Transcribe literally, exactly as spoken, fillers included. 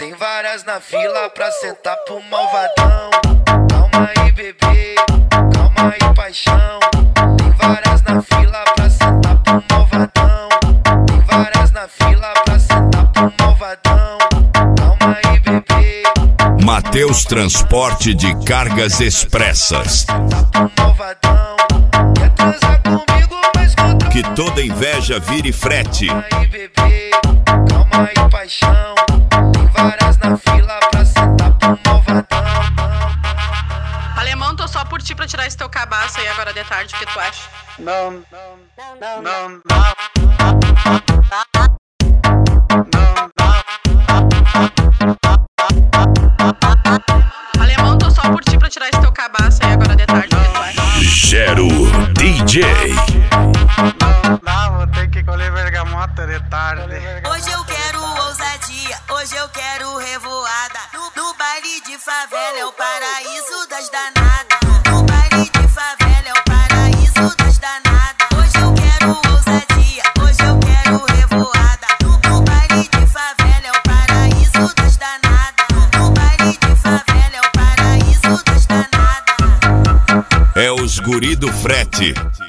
Tem várias na fila pra sentar pro malvadão. Calma aí, bebê, calma aí, paixão. Tem várias na fila pra sentar pro malvadão. Tem várias na fila pra sentar pro malvadão. Calma aí, bebê. Mateus Transporte de Cargas Expressas. Sentar pro malvadão. Quer transar comigo, mas conta. Que toda inveja vire frete. Calma aí, bebê, calma aí, paixão. Tem várias na fila pra sentar pro malvadão. Alemão, tô só por ti pra tirar esse teu cabaço aí agora de tarde, o que tu acha? Não, não, não, não, não. Alemão, tô só por ti pra tirar esse teu cabaço aí agora de tarde, o que tu acha? Gero D J. Não, não, vou ter que colher bergamota de tarde. Hoje eu quero ousadia, hoje eu quero revoada. No, no baile de favela é o paraíso das danadas. No baile de favela é o paraíso das danadas. Hoje eu quero ousadia, hoje eu quero revoada. No, no baile de favela é o paraíso das danadas. No baile de favela é o paraíso das danadas. É os guri do frete.